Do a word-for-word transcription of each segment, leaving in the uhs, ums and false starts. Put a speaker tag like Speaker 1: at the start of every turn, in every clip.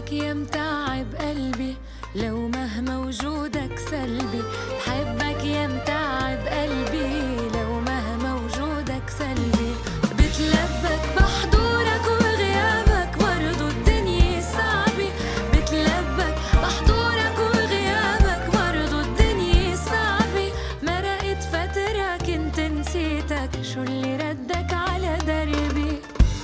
Speaker 1: بحبك يا متعب قلبي لو مهما وجودك سلبي. بحبك يا متعب قلبي لو مهما وجودك سلبي. بتلبك بحضورك وغيابك برضو الدنيا صعبة. بتلبك بحضورك وغيابك برضو الدنيا صعبة. مرقت فترة كنت نسيتك، شو اللي ردك على دربي؟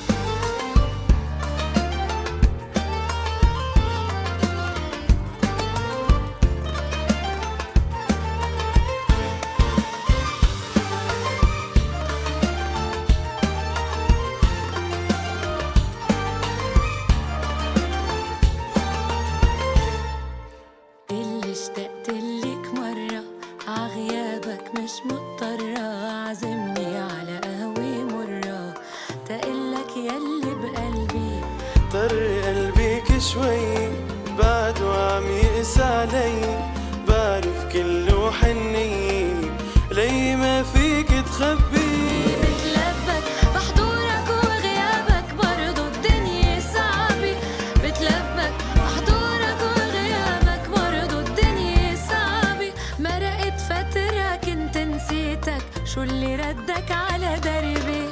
Speaker 1: اشتقتلك مرة عغيابك مش مضطرة. عزمني على قهوة مرة تقلك يلي بقلبي.
Speaker 2: طر قلبيك شوي بعده عم يقسى علي. بعرف كله حني لي ما فيك تخبي.
Speaker 1: بتلبك بحضورك وغيابك برضو الدنيا صعبة. بتلبك بحضورك وغيابك برضو الدنيا صعبة. مرقت فترة كنت نسيتك، شو اللي ردك على دربي؟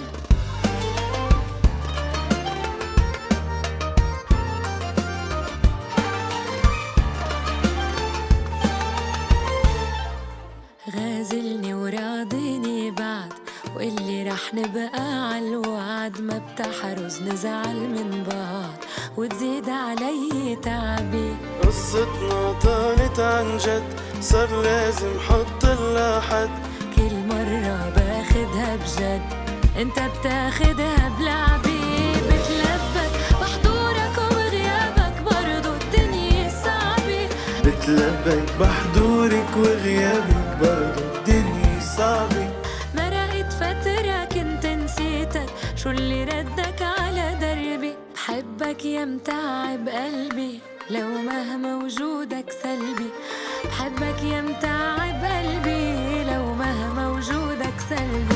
Speaker 1: غازلني وراضيني بعد واللي رح نبقى عالوعد. ما بتحرز نزعل من بعض وتزيد علي تعبي.
Speaker 2: قصتنا طالت عن جد صار لازم حط لها حد.
Speaker 1: كل مرة باخدها بجد انت بتاخدها بلعبي. بتلبك بحضورك وغيابك برضو الدنيا صعبة.
Speaker 2: بتلبك بحضورك وغيابك برضو الدنيا صعبة.
Speaker 1: مرقت فترة كنت نسيتك، شو اللي ردك على دربي؟ بحبك يا متعب قلبي لو مهما وجودك سلبي. بحبك يا متعب قلبي لو مهما وجودك سلبي.